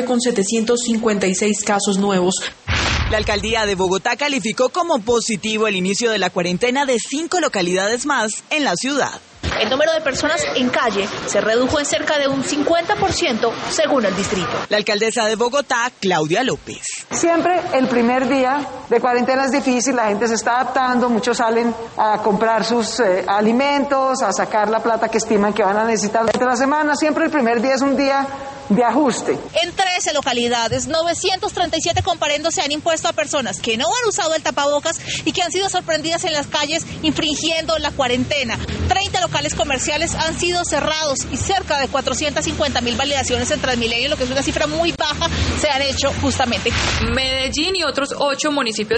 con 756 casos nuevos. La alcaldía de Bogotá calificó como positivo el inicio de la cuarentena de 5 localidades más en la ciudad. El número de personas en calle se redujo en cerca de un 50% según el distrito. La alcaldesa de Bogotá, Claudia López. Siempre el primer día de cuarentena es difícil, la gente se está adaptando, muchos salen a comprar sus alimentos, a sacar la plata que estiman que van a necesitar durante la semana. Siempre el primer día es un día de ajuste. En 13 localidades, 937 comparendos se han impuesto a personas que no han usado el tapabocas y que han sido sorprendidas en las calles infringiendo la cuarentena. 30 locales comerciales han sido cerrados y cerca de 450.000 validaciones en Transmilenio, lo que es una cifra muy baja, se han hecho justamente. Medellín y otros 8 municipios